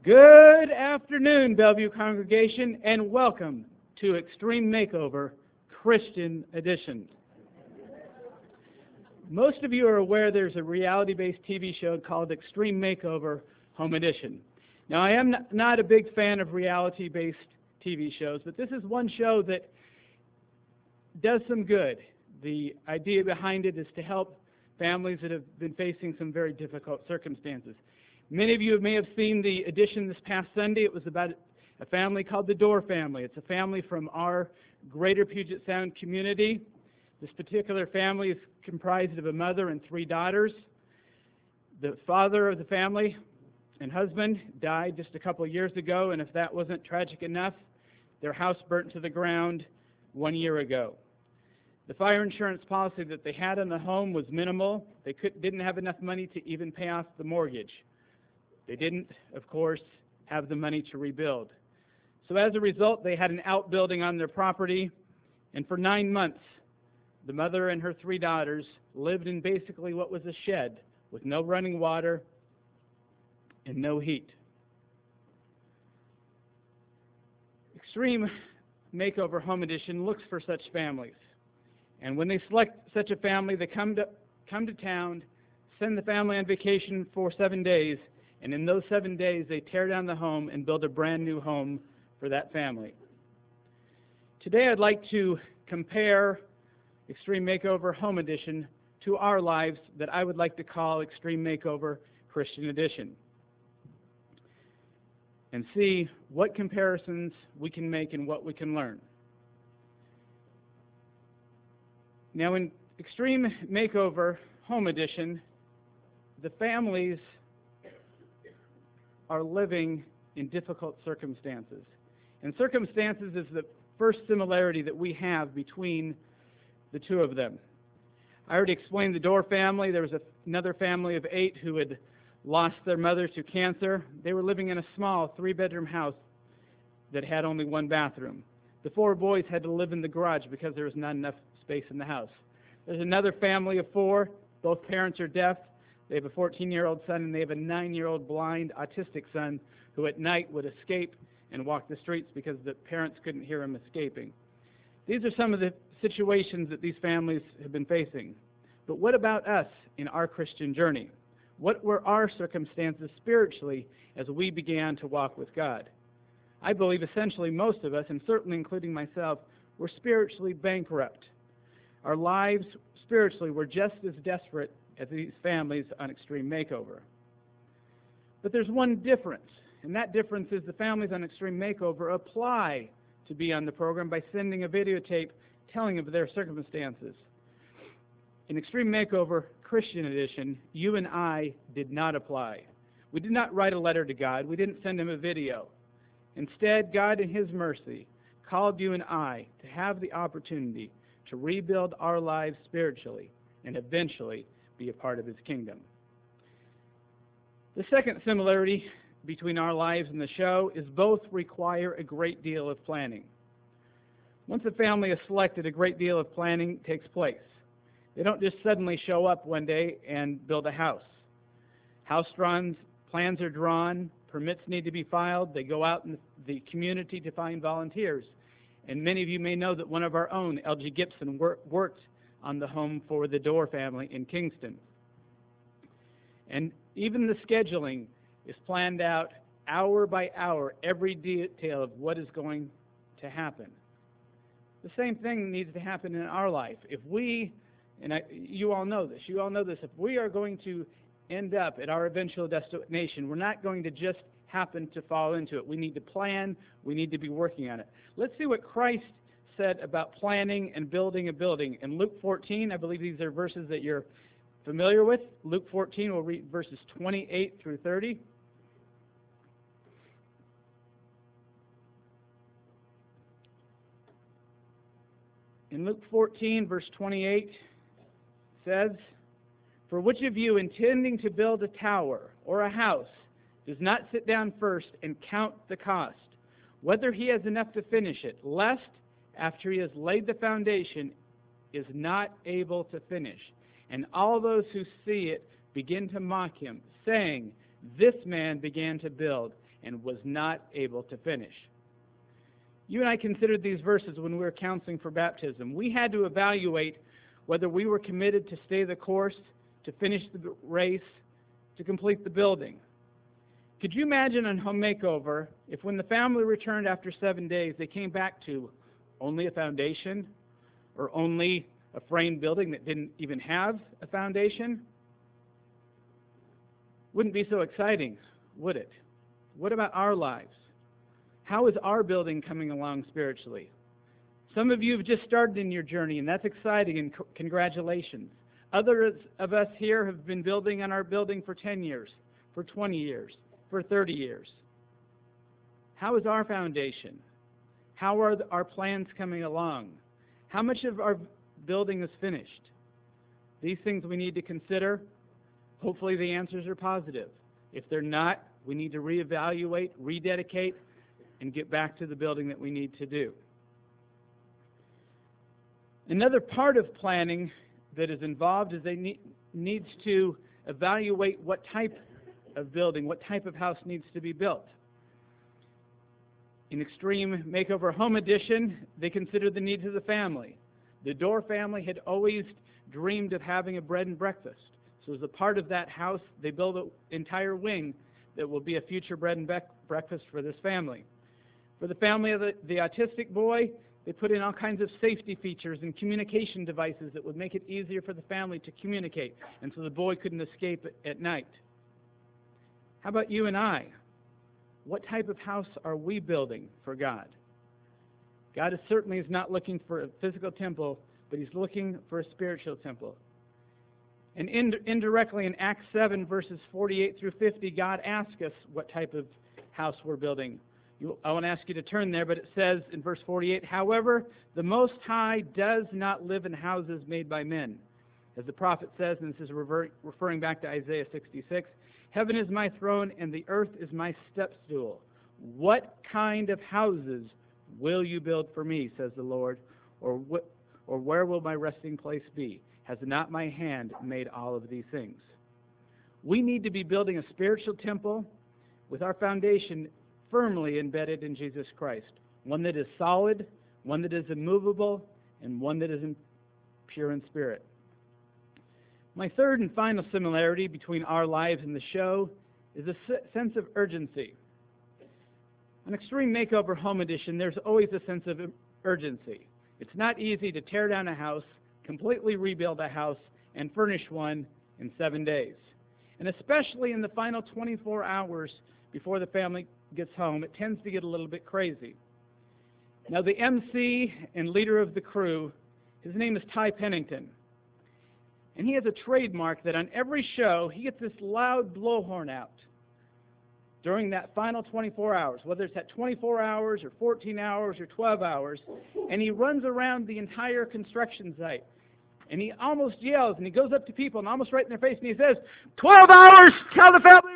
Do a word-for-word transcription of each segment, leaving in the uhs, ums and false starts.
Good afternoon, Bellevue congregation, and welcome to Extreme Makeover Christian Edition. Most of you are aware there's a reality-based T V show called Extreme Makeover Home Edition. Now, I am not a big fan of reality-based T V shows, but this is one show that does some good. The idea behind it is to help families that have been facing some very difficult circumstances. Many of you may have seen the edition this past Sunday. It was about a family called the Dorr family. It's a family from our greater Puget Sound community. This particular family is comprised of a mother and three daughters. The father of the family and husband died just a couple of years ago, and if that wasn't tragic enough, their house burnt to the ground one year ago. The fire insurance policy that they had on the home was minimal. They could, didn't have enough money to even pay off the mortgage. They didn't, of course, have the money to rebuild. So as a result, they had an outbuilding on their property, and for nine months, the mother and her three daughters lived in basically what was a shed with no running water and no heat. Extreme Makeover Home Edition looks for such families. And when they select such a family, they come to, come to town, send the family on vacation for seven days, and in those seven days, they tear down the home and build a brand new home for that family. Today, I'd like to compare Extreme Makeover Home Edition to our lives that I would like to call Extreme Makeover Christian Edition, and see what comparisons we can make and what we can learn. Now, in Extreme Makeover Home Edition, the families are living in difficult circumstances. And circumstances is the first similarity that we have between the two of them. I already explained the Dorr family. There was a, another family of eight who had lost their mother to cancer. They were living in a small three-bedroom house that had only one bathroom. The four boys had to live in the garage because there was not enough space in the house. There's another family of four. Both parents are deaf. They have a fourteen-year-old son, and they have a nine-year-old blind autistic son who at night would escape and walk the streets because the parents couldn't hear him escaping. These are some of the situations that these families have been facing. But what about us in our Christian journey? What were our circumstances spiritually as we began to walk with God? I believe essentially most of us, and certainly including myself, were spiritually bankrupt. Our lives spiritually were just as desperate as these families on Extreme Makeover. But there's one difference, and that difference is the families on Extreme Makeover apply to be on the program by sending a videotape telling of their circumstances. In Extreme Makeover Christian Edition, you and I did not apply. We did not write a letter to God. We didn't send him a video. Instead, God in his mercy called you and I to have the opportunity to rebuild our lives spiritually and eventually be a part of his kingdom. The second similarity between our lives and the show is both require a great deal of planning. Once a family is selected, a great deal of planning takes place. They don't just suddenly show up one day and build a house. House runs, plans are drawn, permits need to be filed. They go out in the community to find volunteers. And many of you may know that one of our own, L G Gibson, wor- worked on the home for the Dorr family in Kingston. And even the scheduling is planned out hour by hour, every detail of what is going to happen. The same thing needs to happen in our life. If we, and I, you all know this, you all know this, if we are going to end up at our eventual destination, we're not going to just happen to fall into it. We need to plan, we need to be working on it. Let's see what Christ said about planning and building a building. In Luke fourteen, I believe these are verses that you're familiar with. Luke fourteen, we'll read verses twenty-eight through thirty. In Luke fourteen, verse twenty-eight, says, "For which of you, intending to build a tower or a house, does not sit down first and count the cost, whether he has enough to finish it, lest, after he has laid the foundation, is not able to finish. And all those who see it begin to mock him, saying, 'This man began to build and was not able to finish. You and I considered these verses when we were counseling for baptism. We had to evaluate whether we were committed to stay the course, to finish the race, to complete the building. Could you imagine a home makeover if when the family returned after seven days, they came back to only a foundation or only a frame building that didn't even have a foundation? Wouldn't be so exciting, would it? What about our lives? How is our building coming along spiritually? Some of you have just started in your journey, and that's exciting, and c- congratulations. Others of us here have been building on our building for ten years, for twenty years, for thirty years. How is our foundation? How are the, our plans coming along? How much of our building is finished? These things we need to consider. Hopefully the answers are positive. If they're not, we need to reevaluate, rededicate, and get back to the building that we need to do. Another part of planning that is involved is they need needs to evaluate what type of building, what type of house needs to be built. In Extreme Makeover Home Edition, they considered the needs of the family. The Dorr family had always dreamed of having a bread and breakfast. So as a part of that house, they built an entire wing that will be a future bread and bec- breakfast for this family. For the family of the, the autistic boy, they put in all kinds of safety features and communication devices that would make it easier for the family to communicate, and so the boy couldn't escape at, at night. How about you and I? What type of house are we building for God? God is certainly is not looking for a physical temple, but he's looking for a spiritual temple. And ind- indirectly in Acts seven, verses forty-eight through fifty, God asks us what type of house we're building. You, I want to ask you to turn there, but it says in verse forty-eight, however, the Most High does not live in houses made by men. As the prophet says, and this is revert, referring back to Isaiah sixty-six, heaven is my throne and the earth is my stepstool. What kind of houses will you build for me, says the Lord, or what, or where will my resting place be? Has not my hand made all of these things? We need to be building a spiritual temple with our foundation firmly embedded in Jesus Christ, one that is solid, one that is immovable, and one that is pure in spirit. My third and final similarity between our lives and the show is a sense of urgency. On Extreme Makeover Home Edition, there's always a sense of urgency. It's not easy to tear down a house, completely rebuild a house, and furnish one in seven days. And especially in the final twenty-four hours before the family gets home, it tends to get a little bit crazy. Now, the M C and leader of the crew, his name is Ty Pennington. And he has a trademark that on every show, he gets this loud blowhorn out during that final twenty-four hours, whether it's at twenty-four hours or fourteen hours or twelve hours, and he runs around the entire construction site. And he almost yells, and he goes up to people and almost right in their face, and he says, twelve hours till the family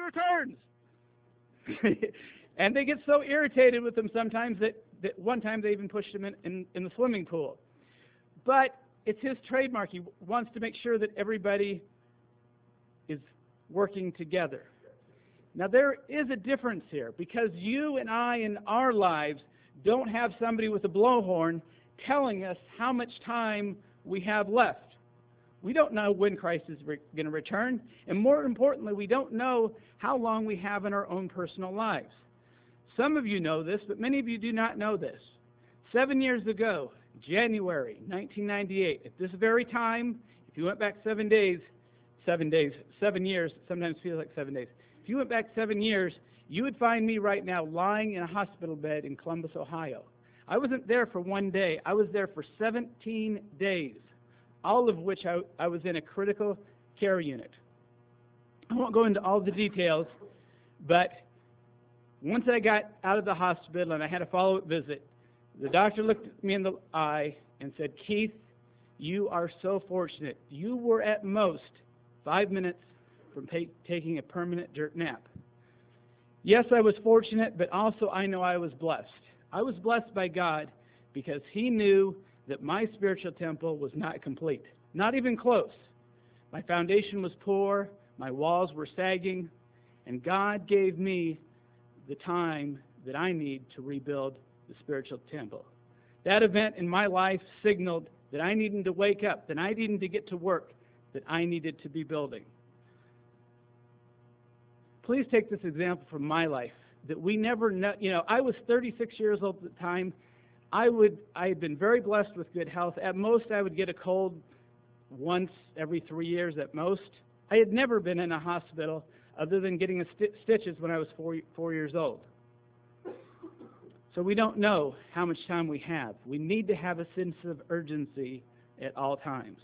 returns! And they get so irritated with him sometimes that, that one time they even pushed him in, in, in the swimming pool. But it's his trademark. He wants to make sure that everybody is working together. Now, there is a difference here, because you and I in our lives don't have somebody with a blowhorn telling us how much time we have left. We don't know when Christ is re- going to return, and more importantly, we don't know how long we have in our own personal lives. Some of you know this, but many of you do not know this. Seven years ago, January nineteen ninety-eight, at this very time, if you went back seven days, seven days, seven years, sometimes feels like seven days. If you went back seven years, you would find me right now lying in a hospital bed in Columbus, Ohio. I wasn't there for one day. I was there for seventeen days, all of which I, I was in a critical care unit. I won't go into all the details, but once I got out of the hospital and I had a follow-up visit, the doctor looked at me in the eye and said, Keith, you are so fortunate. You were at most five minutes from pay, taking a permanent dirt nap. Yes, I was fortunate, but also I know I was blessed. I was blessed by God because he knew that my spiritual temple was not complete, not even close. My foundation was poor, my walls were sagging, and God gave me the time that I need to rebuild the spiritual temple. That event in my life signaled that I needed to wake up, that I needed to get to work, that I needed to be building. Please take this example from my life, that we never know, you know, I was thirty-six years old at the time. I would, I had been very blessed with good health. At most, I would get a cold once every three years at most. I had never been in a hospital other than getting a st- stitches when I was four, four years old. So we don't know how much time we have. We need to have a sense of urgency at all times.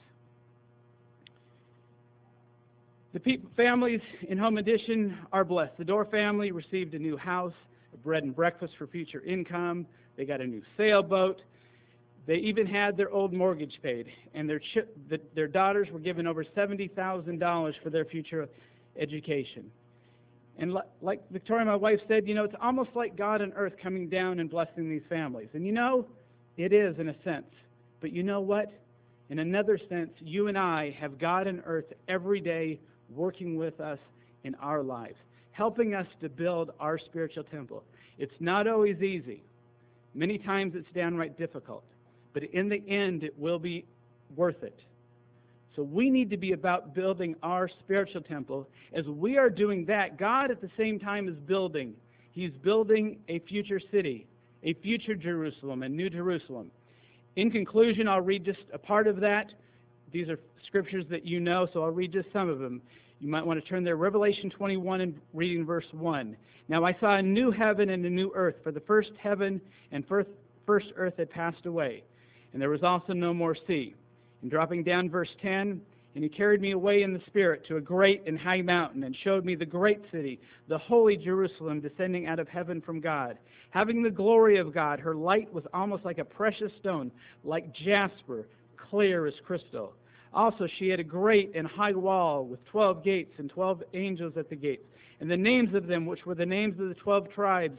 The people, families in Home Edition are blessed. The Door family received a new house, a bread and breakfast for future income. They got a new sailboat. They even had their old mortgage paid, and their ch- the, their daughters were given over seventy thousand dollars for their future education. And li- like Victoria, my wife, said, you know, it's almost like God on earth coming down and blessing these families. And you know, it is in a sense. But you know what? In another sense, you and I have God on earth every day working with us in our lives, helping us to build our spiritual temple. It's not always easy. Many times it's downright difficult. But in the end, it will be worth it. So we need to be about building our spiritual temple. As we are doing that, God at the same time is building. He's building a future city, a future Jerusalem, a new Jerusalem. In conclusion, I'll read just a part of that. These are scriptures that you know, so I'll read just some of them. You might want to turn there. Revelation twenty-one and reading verse one. Now I saw a new heaven and a new earth, for the first heaven and first, first earth had passed away, and there was also no more sea. And dropping down verse ten, and he carried me away in the Spirit to a great and high mountain, and showed me the great city, the holy Jerusalem, descending out of heaven from God, having the glory of God. Her light was almost like a precious stone, like jasper, clear as crystal. Also she had a great and high wall with twelve gates and twelve angels at the gates, and the names of them, which were the names of the twelve tribes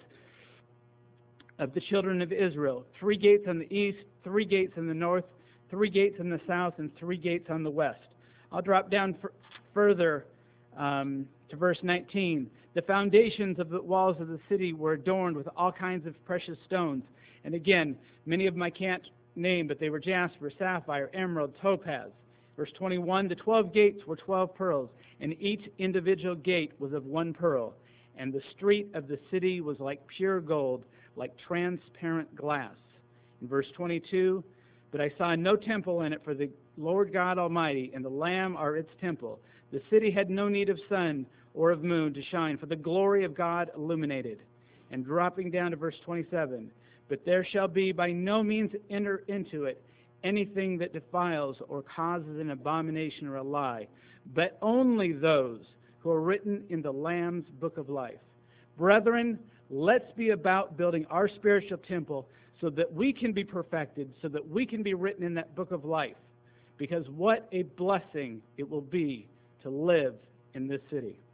of the children of Israel. Three gates on the east, three gates in the north, three gates in the south, and three gates on the west. I'll drop down f- further um, to verse nineteen. The foundations of the walls of the city were adorned with all kinds of precious stones. And again, many of them I can't name, but they were jasper, sapphire, emerald, topaz. Verse twenty-one, the twelve gates were twelve pearls, and each individual gate was of one pearl. And the street of the city was like pure gold, like transparent glass. In verse twenty-two, but I saw no temple in it, for the Lord God Almighty and the Lamb are its temple. The city had no need of sun or of moon to shine, for the glory of God illuminated. And dropping down to verse twenty-seven, but there shall be by no means enter into it anything that defiles or causes an abomination or a lie, but only those who are written in the Lamb's book of life. Brethren, let's be about building our spiritual temple so that we can be perfected, so that we can be written in that book of life. Because what a blessing it will be to live in this city.